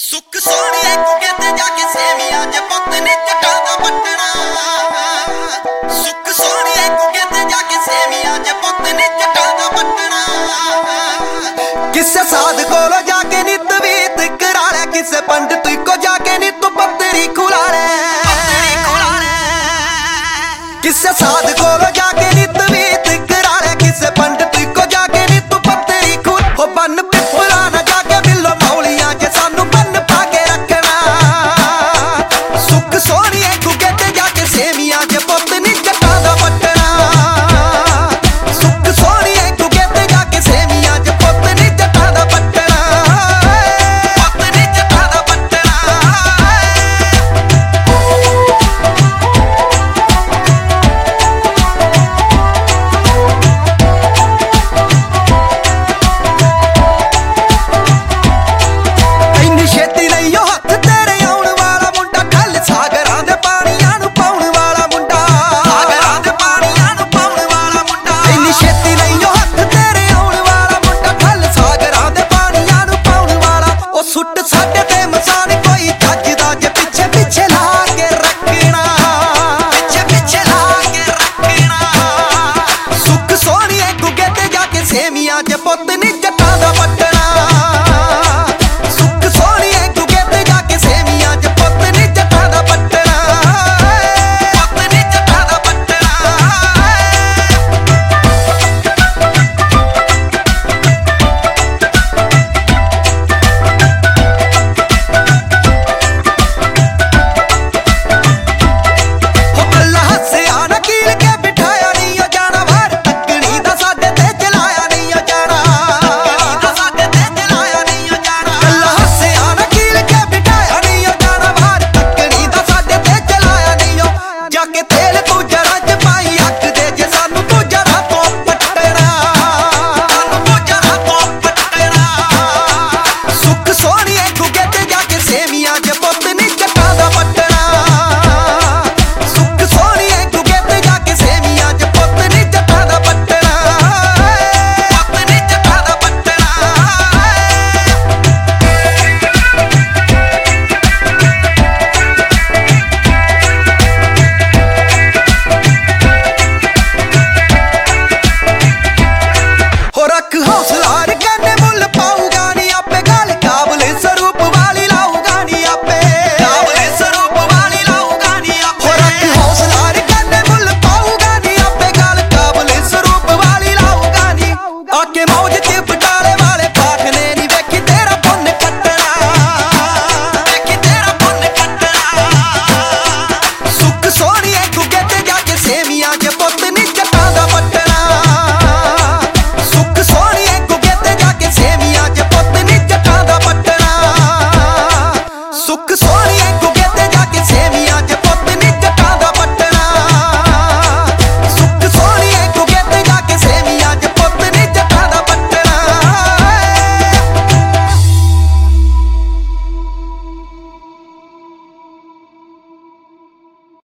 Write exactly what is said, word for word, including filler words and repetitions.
सुख सोहणिए गुगे ते जाके सेवियां च पुत नी जट्टां दा पट्टना। सुख सोहणिए गुगे ते जाके सेवियां च पुत नी जट्टां दा पट्टना। किसे साध कोलो जाके नी तवीत करा ले, किसे पंडित को जाके नी तू पत्तरी खुला ले। किसे साध कोलो जाके नी तवीत करा ले, किसे पंडित को जाके नी तू पत्तरी खुला। हो बन पिपला ना जाके बिलो मौलियां च सानू बन पाके रखना। सुख सोहणिए गुगे ते जाके सेवियां च पुत नी जट्टां दा पट्टना। सुख सोहणिए गुगे ते जाके सेवियां च पुत नी जट्टां दा पट्टना। पुत नी जट्टां दा पट्टना। सेवियां च पुत नी जट्टां दा पट्टना। सुख सोहणिए गुगे ते जाके सेवियां च पुत नी जट्टां दा पट्टना। पुत नी जट्टां दा पट्टना। हो अल्लाह हस्सिया ना कील के बिठाया नी ओ जाना बाहर तकनी दा साडे ते चलाया नी ओ जाना। तकनी दा साडे ते चलाया नी ओ जाना। अल्लाह हस्सिया ना कील के बिठाया नी ओ जाना बाहर तकनी दा साडे ते चलाया नी ओ। जाके तेल तू जड़ा च पाई अख दे जे सानू तू जड़ा तो पट्टना। सानू तू जड़ा तो पट्टना। सुख सोहणिए गुगे ते जाके सेवियां च पुत नी जट्टां दा पट्टना। सुख सोहणिए गुगे ते जाके सेवियां च पुत नी जट्टां दा पट्टना। पुत नी जट्टां दा पट्टना। हो रख हौसला रे कन्ने मुल पाऊगा नी आपे गल काबले स्वरूप वाली लाऊगा नी आपे। काबले स्वरूप वाली लाऊगा नी आपे। हो रख हौसला रे कन्ने मुल पाऊगा नी आपे गल काबले स्वरूप वाली लाऊगा नी। आके मौज च बटाले वाले पाठ ने नी वेखी तेरा पुन्न कट्टना। वेखी तेरा पुन्न कट्टना। सुख सोहणिए गुगे ते जाके सेवियां च पुत नी जट्टां दा पट्टना। सुख सोहणिए गुगे ते जाके सेवियां च पुत नी जट्टां दा पट्टना। सुख सोहणिए गुगे ते जाके सेवियां च